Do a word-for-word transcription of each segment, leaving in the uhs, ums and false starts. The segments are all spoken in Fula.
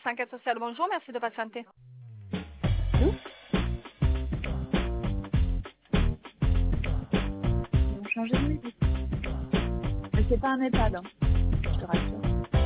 Enquête sociale, bonjour, merci de patienter. Allô? Ils ont changé de musique. Mais c'est pas un EHPAD, hein, je te rassure.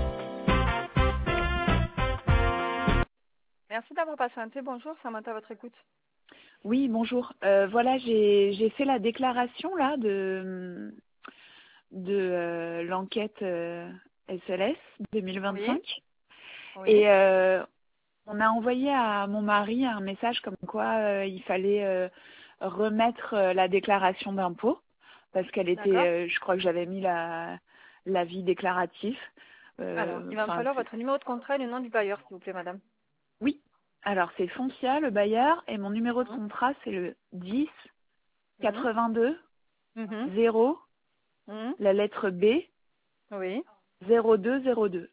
Merci d'avoir patienté, bonjour, Samantha à votre écoute. Oui, bonjour. Euh, voilà, j'ai j'ai fait la déclaration là de de euh, l'enquête euh, S L S deux mille Oui, vingt-cinq oui, et euh, on a envoyé à mon mari un message comme quoi euh, il fallait euh, remettre euh, la déclaration d'impôt parce qu'elle était, d'accord. euh, je crois que j'avais mis la l'avis déclaratif. Alors, Euh, il va me Enfin, falloir c'est- votre numéro de contrat et le nom du bailleur, s'il vous plaît, madame. oui. Alors c'est Foncia, le bailleur, et mon numéro de Mhm, contrat c'est le dix mhm, quatre-vingt-deux mhm, zéro, mhm. la lettre B, Oui. zéro deux zéro deux.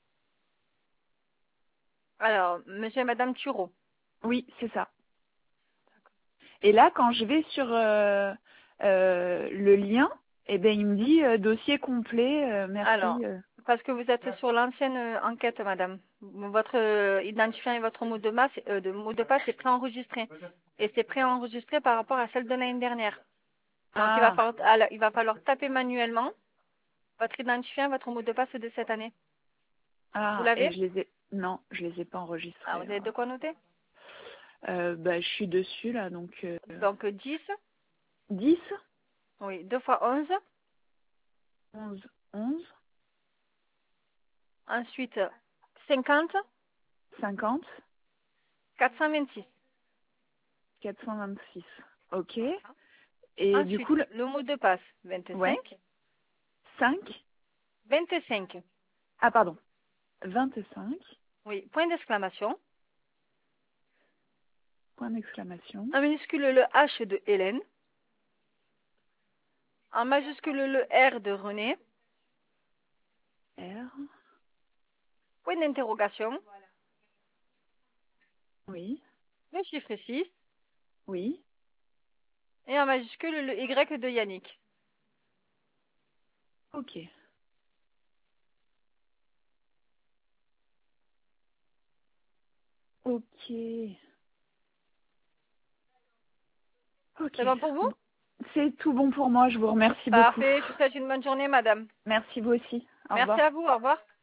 Alors, monsieur et madame Thureau. Oui, c'est ça. Et là, quand je vais sur euh, euh, le lien, eh ben, il me dit euh, dossier complet, euh, merci. Alors, euh. parce que vous êtes sur l'ancienne euh, enquête, madame. Votre euh, identifiant et votre mot de, masse, euh, de mot de passe est préenregistré. Et c'est préenregistré par rapport à celle de l'année dernière. Donc, il va Ah, falloir, alors, il va falloir taper manuellement votre identifiant et votre mot de passe de cette année. Vous ah, et l'avez? je les ai. Non, je les ai pas Ah, enregistrés. vous avez de quoi noter? Euh, bah, je suis dessus là, donc euh, Donc, dix, dix, oui, deux fois onze, onze, onze, ensuite cinquante, cinquante, quatre cent vingt-six. quatre cent vingt-six. Ok. Et du Ensuite, coup, le... le mot de passe, ouais, vingt-cinq, cinq. vingt-cinq. Ah pardon, vingt-cinq. Oui, point d'exclamation. Point d'exclamation. En minuscule, le H de Hélène. En majuscule, le R de René. R. Point d'interrogation. Oui, Le chiffre six. oui. Et en majuscule, le Y de Yannick. Ok. Ok. Ok. C'est bon pour vous? Bon. C'est tout bon pour moi. Je vous remercie beaucoup. Parfait. Je vous souhaite une bonne journée, madame. Merci vous aussi. Au Merci revoir. à vous. Au revoir.